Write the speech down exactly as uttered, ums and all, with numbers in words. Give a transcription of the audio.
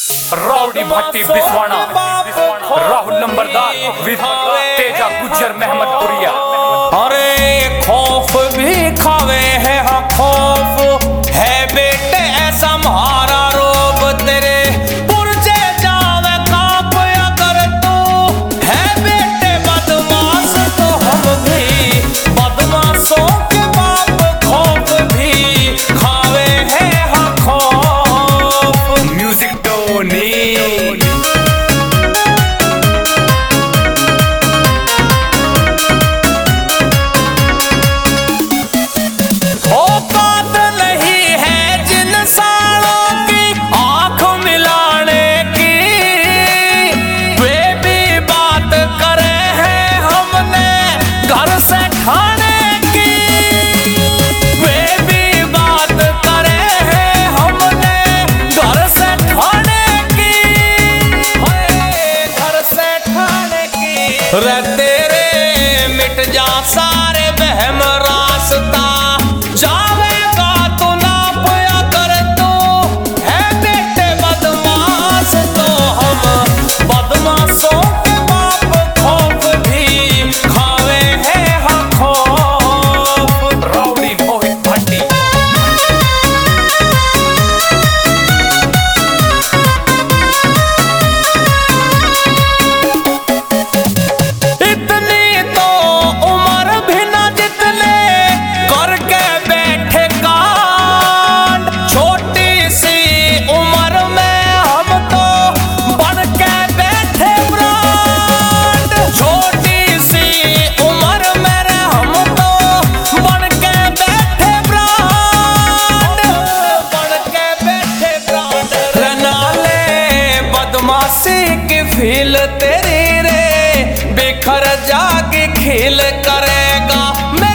Rowdy Bhatti Biswana, Rahul Numberdar, Teja Gujjar, Mahmadpuria. अरे खौफ भी खावे है, हाँ खौफ है बेटे ऐसा म्हारा रोब तेरे पुरजे जावे काप अगर तू है बेटे बदमाश तो हम भी बदमाशों के बाप खौफ भी खावे है, हाँ खौफ। म्यूजिक टोनी औकात नहीं है जिन सालों की आंख मिलाने की, वे भी बात करे हैं हमने घर से खाने की, वे भी बात करे हैं हमने घर से खाने की, घर से खाने की। रे तेरे मिट जा सारे वहम रास्ता जावेगा तू नाप अगर तू है बेटे बदमाश तो हम बदमाशों के बाप खौफ भी खावे है, हाँ खौफ। राउडी मोहित भट्टी। इतनी तो उम्र भी ना जितने करके बैठे कांड, छोटी सी उम्र में हम तो बन के बैठे ब्रांड, छोटी सी उम्र में रे हम तो बन के बैठे ब्रांड, बन के बैठे ब्रांड। रे नाले बदमाशी की फील तेरी रे बिखर जाके खेल करेगा।